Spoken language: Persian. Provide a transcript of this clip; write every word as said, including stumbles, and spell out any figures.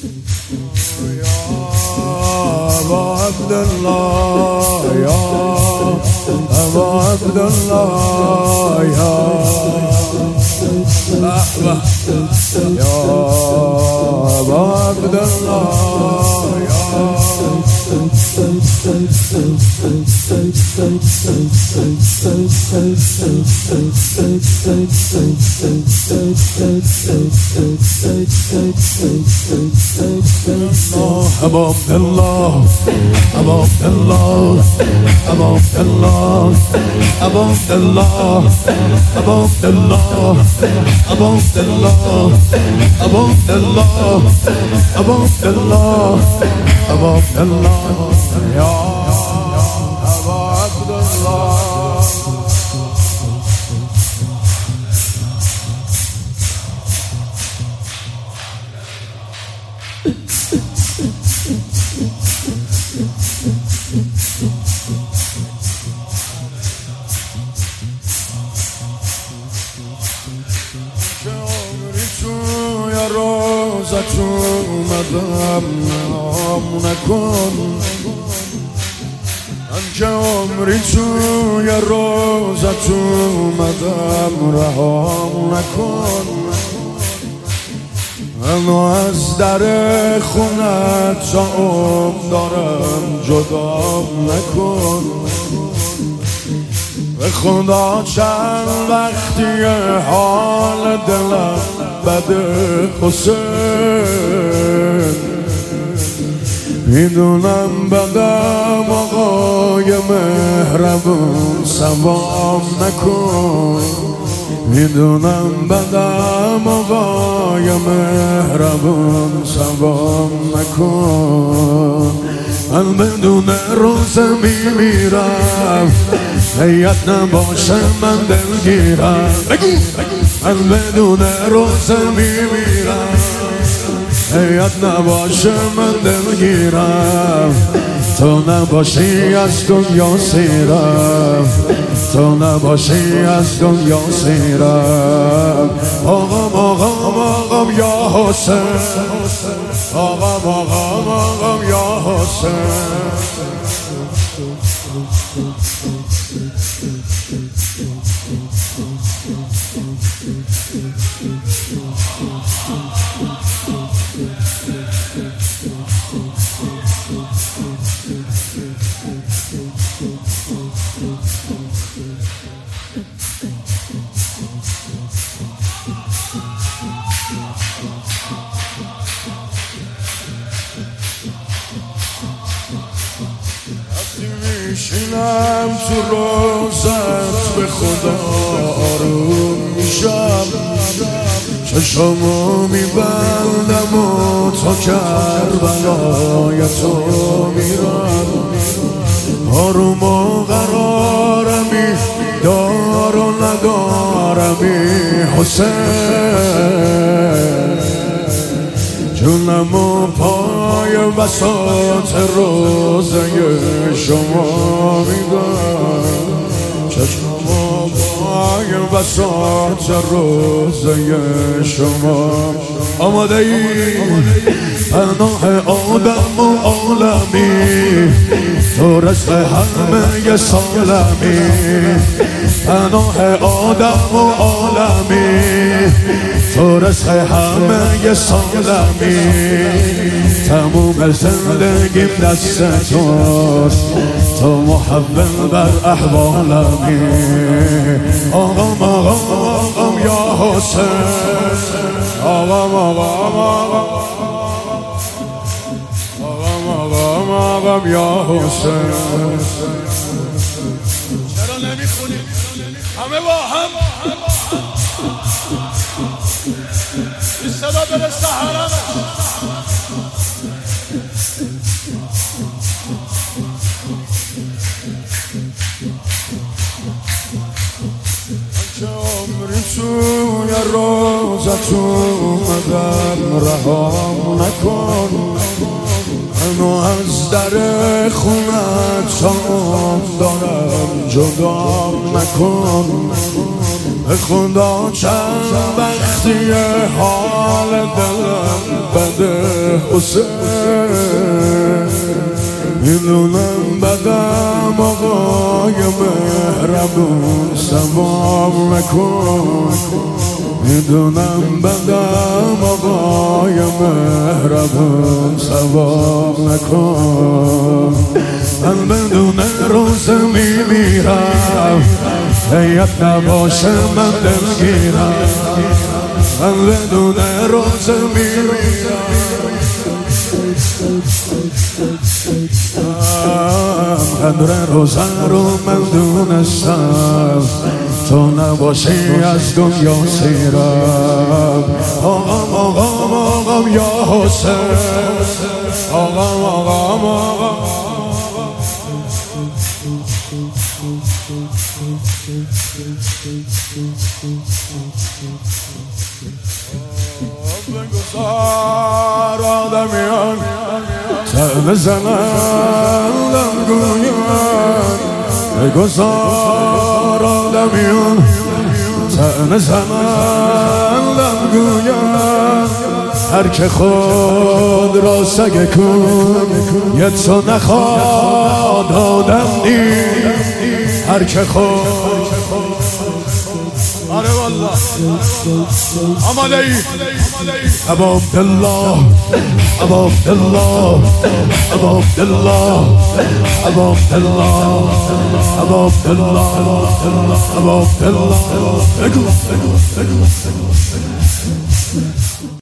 ابا عبدالله یا ابا عبدالله یا بابا یا ابا عبدالله یا ابا عبدالله ابا عبدالله ابا عبدالله ابا عبدالله ابا عبدالله ابا عبدالله ابا عبدالله ابا عبدالله ابا عبدالله یا ابا عبدالله توی روزت اومدم نام نکن من که عمری توی روزت اومدم رهام نکن منو از در خونت تا عمر دارم جدام نکن به خدا چند وقتی حال دلم بده حسین میدونم بدم آقای مهربون سوام نکن میدونم بدم آقای مهربون سوام نکن من بدون روزه میمیرم نیت نباشه من دلگیرم من بدون روزه میمیرم نیت نباشه من دلگیرم تو نباشی از دنیا سیرم تو نباشی از دنیا سیرم آقام آقام آقام یا حسین آقام آقام آقام یا حسین میشینم تو روزت به خدا آروم میشم چشمو میبندم و تا کربلای تو میرم آروم و قرارمی دار و ندارمی حسین جونم و پای بساط روزه شما میدم چشمم و پای بساط روزه شما آماده ای پناه آدم و عالمی تو رزق همه سالمی پناه آدم و عالمی تو رزق همه سالمی تموم زندگیم دست توست تو محول بر احوالمی آقام آقام آقام یا حسین آقام آقام آقام آقام آقام آقام یا حسین چرا نمیخونیم همه با هم این صدا برسه حرمه که عمری توی روزت اومدم رهام نکن منو از در خونت تا دارم جدام نکن به خدا چند وقتی حال دلم بده حسین میدونم بدم آقای مهربون سواب نکن میدونم بدم آقای مهربون سواب نکن من بدون روز میمیرم هیت نباشه من دلگیرم من بدون روز میمیرم قدر روزه رو من دونستم تو نباشی از دنیا سیرم آقام آقام آقام یا حسین آقام آقام آقام بگذار آدمیان تن زنندم گویان بگذار آدمیان تن زنندم گویان هر که خود را سگ کن یه تو نخواد آدم نیست هر که خود آره والله آماده ای ابا عبدالله ابا عبدالله ابا عبدالله ابا عبدالله ابا عبدالله ابا عبدالله بگو بگو بگو